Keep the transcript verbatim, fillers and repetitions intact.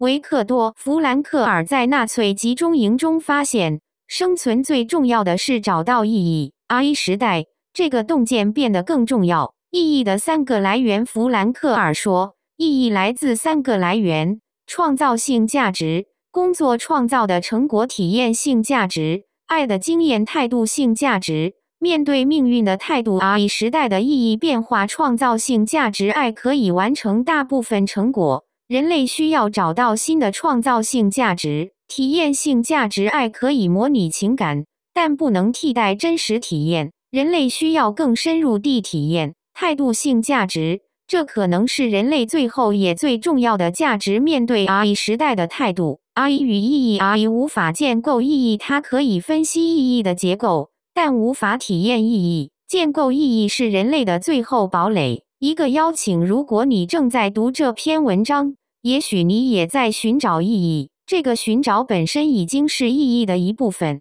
维克多·弗兰克尔在纳粹集中营中发现，生存最重要的是找到意义。R 一时代，这个洞见变得更重要。意义的三个来源，弗兰克尔说，意义来自三个来源：创造性价值、工作创造的成果体验性价值、爱的经验态度性价值。面对命运的态度。R 一时代的意义变化，创造性价值，爱可以完成大部分成果。人类需要找到新的创造性价值、体验性价值。爱可以模拟情感，但不能替代真实体验。人类需要更深入地体验。态度性价值，这可能是人类最后也最重要的价值。面对 R 一时代的态度。R 一与意义。R 一无法建构意义，它可以分析意义的结构，但无法体验意义。建构意义是人类的最后堡垒。一个邀请：如果你正在读这篇文章，也许你也在寻找意义，这个寻找本身已经是意义的一部分。